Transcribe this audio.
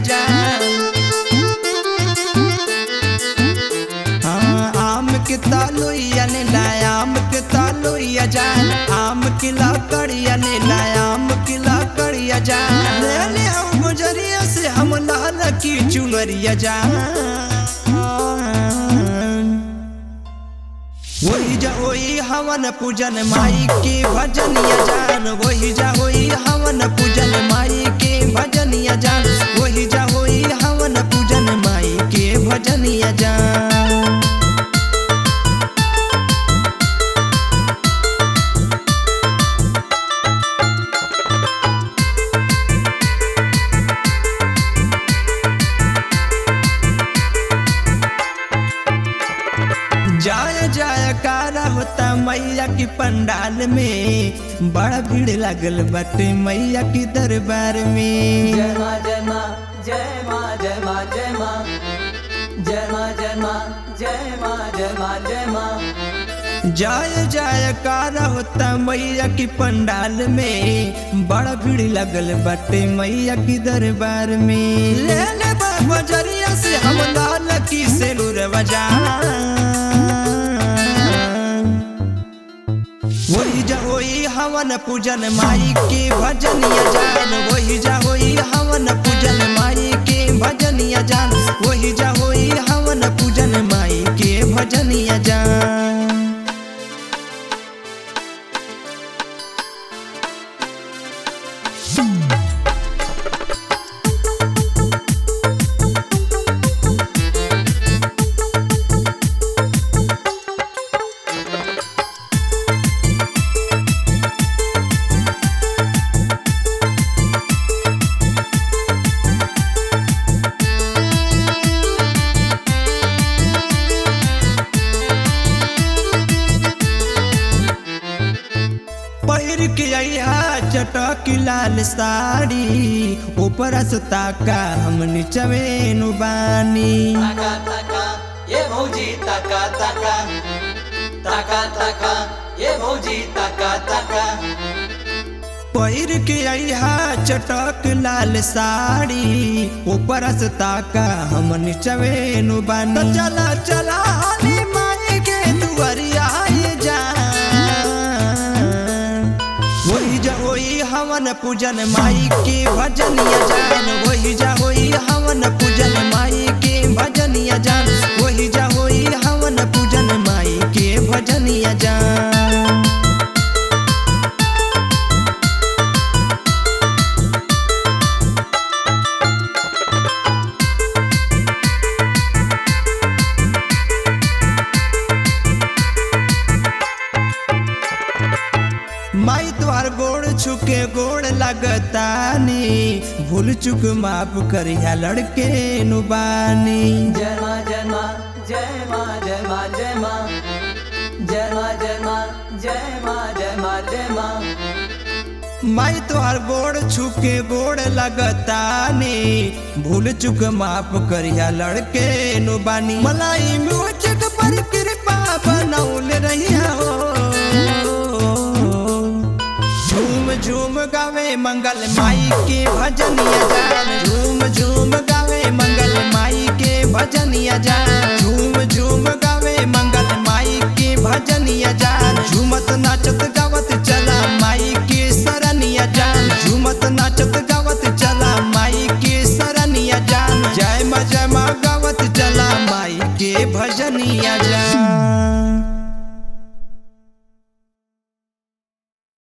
जान। हाँ, आम के तालुइया ने लाया, आम के तालुइया जान, आम की लकड़िया ने लाया, आम की लकड़िया जान। ले ले आओ गुजरिया से हम लाल की चुनरिया जान। वही जा होई हवन पूजन माई के भजनिया जान, वही जा होई हवन पूजन माई के भजनिया जान, वही जा होई हवन पूजन माई के भजनिया जान। जाय जयकारा होता मैया की पंडाल में, बड़ा भीड़ लगल बटे मैया की दरबार में। जय माँ जय माँ जय माँ जय माँ जय माँ जय माँ जय माँ जय माँ जय माँ जय माँ। जाय जयकारा होता मैया की पंडाल में, बड़ा भीड़ लगल बटे मैया की दरबार में। ले ले बजरिया से हम लाल की सेलूर बजा, वही जा होई हवन पूजन माई के भजनिया जान, वही जा होई हवन पूजन माई के भजनिया जान, वही जा होई हवन पूजन माई के भजनिया जान। पहिर के अइहा चटक लाल साड़ी, ऊपर सता का हम नीचवे नु बानी। ताका ताका ये भौजी ताका ताका ताका ताका ये भौजी ताका ताका। पहिर के अइहा चटक लाल साड़ी, ऊपर सता का हम नीचवे नु बानी। चला चला हाली माई के दुआरिया ये जान, वही जा होई हवन पूजन माई के भजनिया जान, वही जा होई हवन पूजन माई के भजनिया जान, वही जा होई हवन पूजन माई के भजनिया जान। माई द्वार गोड़ छुके गोड़ लगतानी, भूल चुक माफ करिया लड़के नुबानी। जय माँ जय माँ जय माँ जय माँ जय माँ जय माँ जय माँ जय माँ जय माँ जय माँ। माई तोहर गोड़ छुके गोड़ लगतानी, भूल चुक माफ करिया लड़के नुबानी। मलाई म्यूजिक पर कृपा बनौल रहिया हो, झूम झूम गावे मंगल माई के भजनिया जान, झूम झूम गावे मंगल माई के भजनिया जान, झूम झूम गावे मंगल माई के भजनिया जान। झूमत नाचत गावत